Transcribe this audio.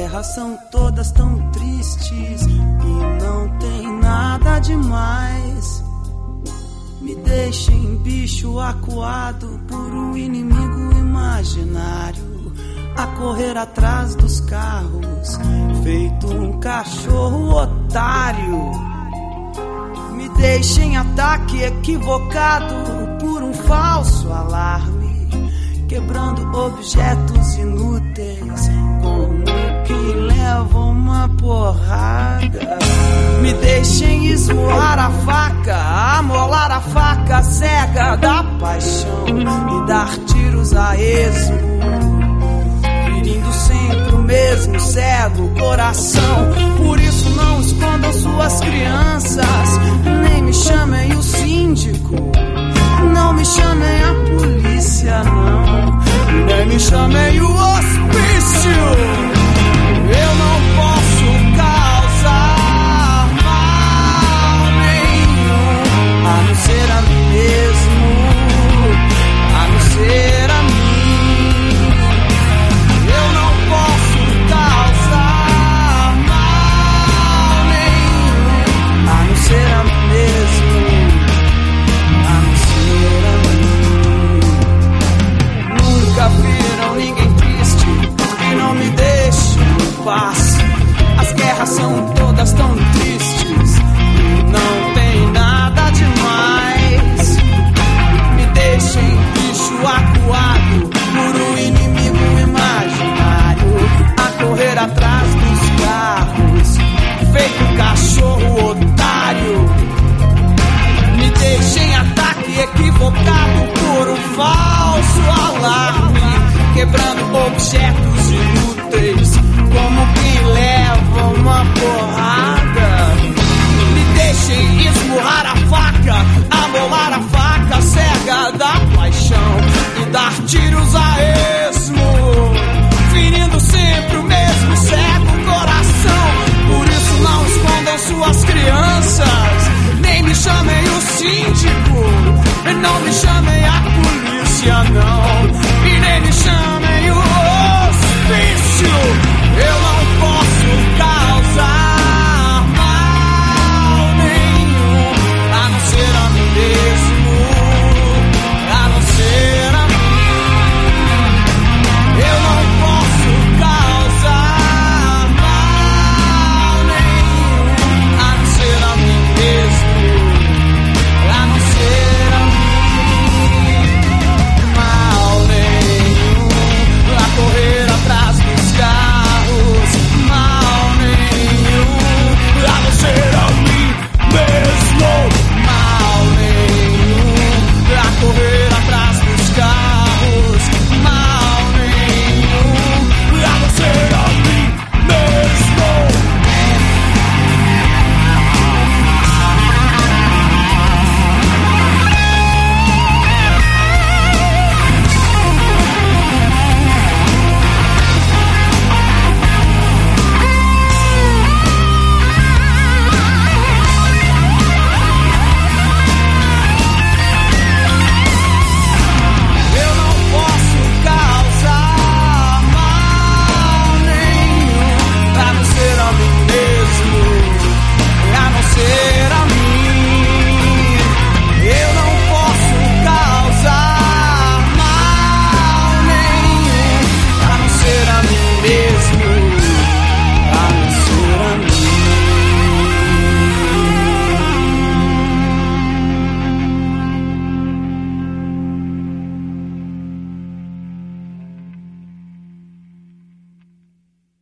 guerras são todas tão tristes e não tem nada demais. Me deixem bicho acuado por um inimigo imaginário, a correr atrás dos carros, feito um cachorro otário. Me deixem ataque equivocado por um falso alarme, quebrando objetos inúteis como quem leva uma porrada. Me deixem esmurrar a faca, amolar a faca cega da paixão e dar tiros a esmo, ferindo sempre o mesmo cego coração. Por isso não escondam suas crianças, nem me chamem o síndico, não me chamem a polícia, não, nem me chamem o hospício. Eu não posso causar mal nenhum, a não ser a mim mesmo, a não ser a mim. Eu não posso causar mal nenhum, a não ser a mim mesmo, a não ser a mim. Nunca viram ninguém triste e não me deixam em paz. As guerras são todas tão tristes e não tem nada demais. Me deixem bicho acuado por um inimigo imaginário, a correr atrás dos carros, feito um cachorro otário. Me deixem ataque equivocado por um falso alarme, quebrando objetos inúteis como quem leva uma porrada. Me deixem esmurrar a faca, amolar a faca cega da paixão e dar tiros a